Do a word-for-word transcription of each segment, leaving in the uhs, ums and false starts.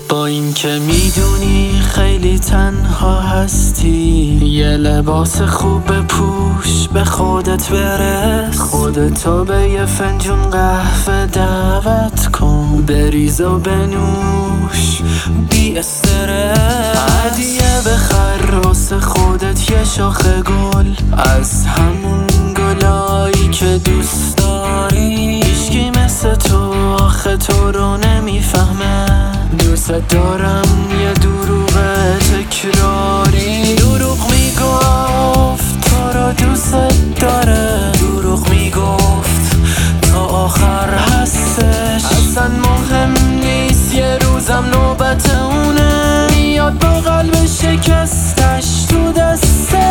با این که میدونی خیلی تنها هستی، یه لباس خوب بپوش، به خودت برس، خودتو به یه فنجون قهوه دعوت کن، بریز و بنوش بی استرس. هدیه بخر واسه خودت یه شاخه گل، از همون گلایی که دوست داری. هیچکی مثل تو آخه تو رو نمیفهمه، دوست دارم یه دروغ تکراری. دروغ میگفت تو رو دوست داره، دروغ میگفت تا آخر هستش، اصلا مهم نیست یه روزم نوبت اونه، میاد با قلب شکستش تو دستش.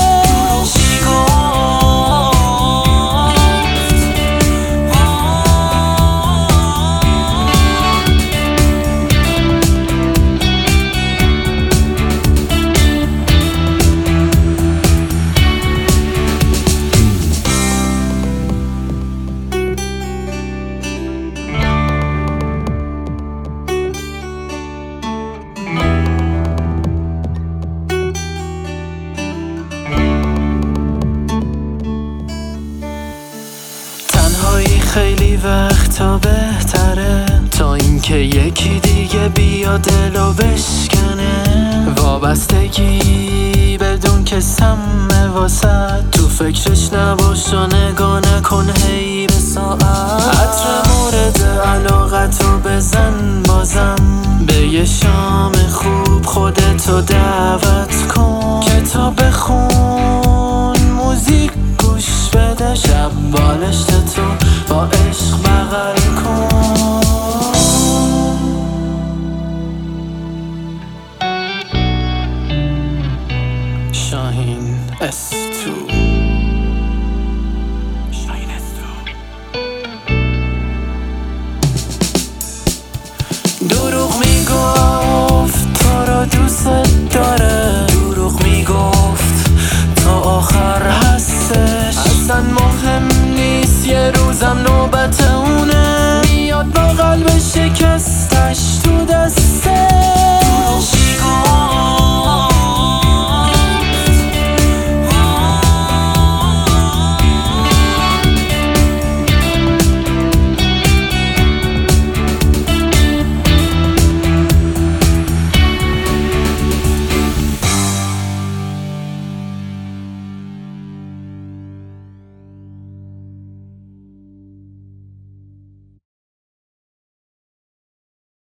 خیلی وقتا بهتره تا اینکه یکی دیگه بیا دلو بشکنه. وابستگی بدون که سمه واسد، تو فکرش نباش و نگاه نکن هی به ساعت. عطر مورد علاقتو بزن بازم، به یه شام خوب خودتو دعوت کن، کتاب بخون، موزیک گوش بده، شب بالشت تو با عشق بغل کن. شاهین استو شاهین استو دروغ میگفت تو رو دوست داره، دروغ میگفت تا آخر هستش، اصلا مهم نیست یه روزم نوبت اونه، میاد با قلب شکستش تو دسته.